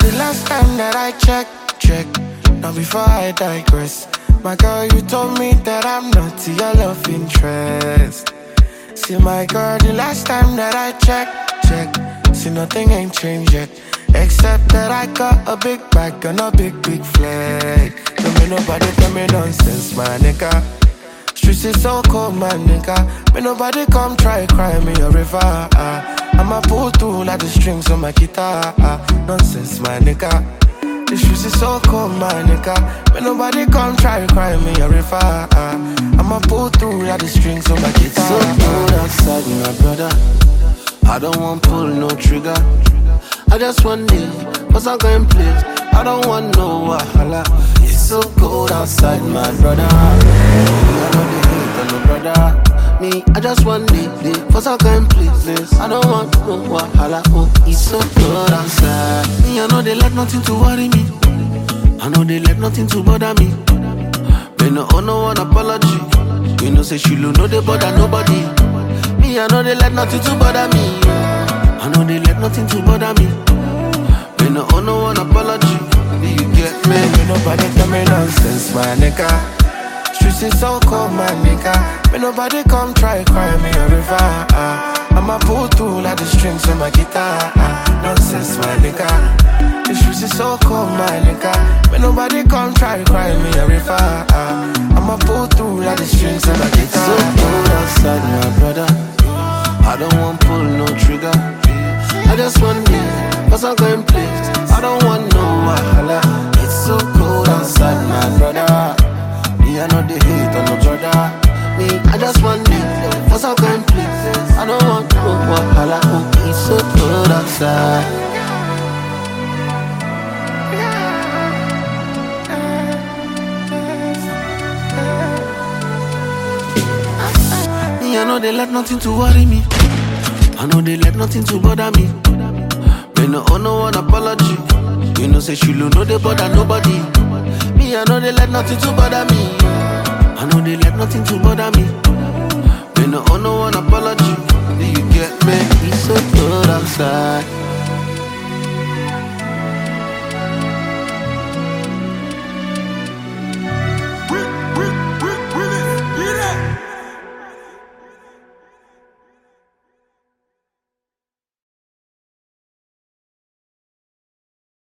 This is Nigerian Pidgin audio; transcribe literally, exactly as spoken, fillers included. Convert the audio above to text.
the last time that I checked, check. Now before I digress, my girl, you told me that I'm not your love interest. See my girl, the last time that I checked, check. See nothing ain't changed yet, except that I got a big bag and a big, big flag. Don't make nobody tell me nonsense, my nigga. Streets is so cold, my nigga. May nobody come try cry me a river. Uh. I'ma pull through like the strings on my guitar. Uh. Nonsense, my nigga. The streets is so cold, my nigga. May nobody come try cry me a river. Uh. I'ma pull through like the strings on my guitar. It's so cold outside, my brother. I don't want pull no trigger. I just want it, cause I'm going place. I don't want no wahala. It's so cold outside, my brother. I know the hate on no brother. Me, I just want it, cause I'm going places. I don't want no wahala. Oh, it's so cold outside. Me, I know they let nothing to worry me. I know they let nothing to bother me. Me no owe no one apology. You know say she know they bother nobody. Me, I know they let nothing to bother me. I know they let nothing to bother me. Me no owe no one apology. Do you get me? May nobody tell me nonsense, my nigga. Streets is so cold, my nigga. May nobody come try cry me a river. Uh. I'ma pull through like the strings on my guitar. Uh. Nonsense, my nigga. The streets is so cold, my nigga. May nobody come try cry me a river. Uh. I'ma pull through like the strings on my guitar. It's so cold outside, my brother. I don't want pull no trigger. I just want it, cause I'm going place. I don't want no wahala. It's so cold outside, my brother. Me, I know the hate on no brother. Me, I just want it, cause I'm going place. I don't want no wahala. Oh, it's so cold outside. Me, I know they let nothing to worry me. I know they let nothing to bother me. Me no owe no one apology. You know say she know they bother nobody. Me, I know they let nothing to bother me. I know they let nothing to bother me. Me no owe no one apology. Do you get me? It's so cold outside.